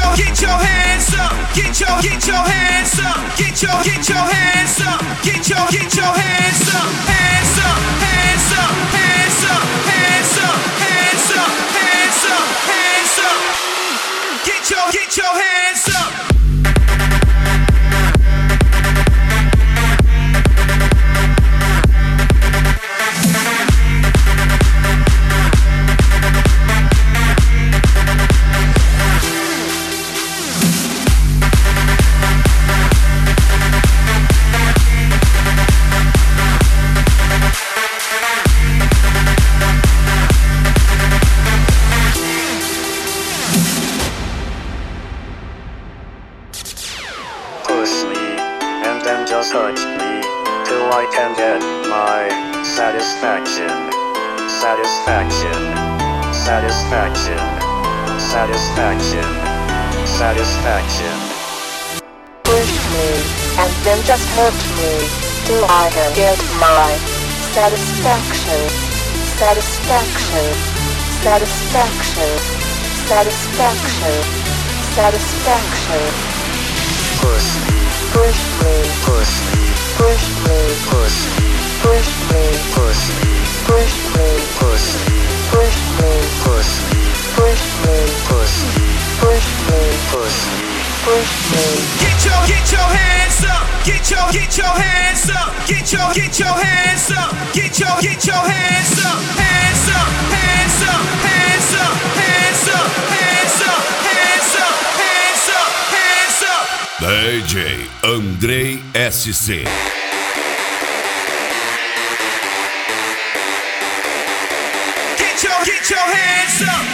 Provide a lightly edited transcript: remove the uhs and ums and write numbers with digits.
get your hands up, get your hands up, get your hands up, get your hands up, hands up, hands up, hands up, hands up, hands up, hands up, hands up, get your hands up. Push me, and then just touch me, till I can get my satisfaction. Satisfaction. Satisfaction. Satisfaction. Satisfaction. Push me, and then just hurt me, till I can get my satisfaction. Satisfaction. Satisfaction. Satisfaction. Satisfaction. Push me, Push me, push me, push me, push me, push me, push me, push me, push me, push me, push me, push me, push me, push me, push me. push me. Get your hands up, get your hands up, get your hands up, get your hands up, hands up, hands up, hands up, hands up, hands up, hands up, hands up, hands up. DJ Andrei SC. Get your hands up.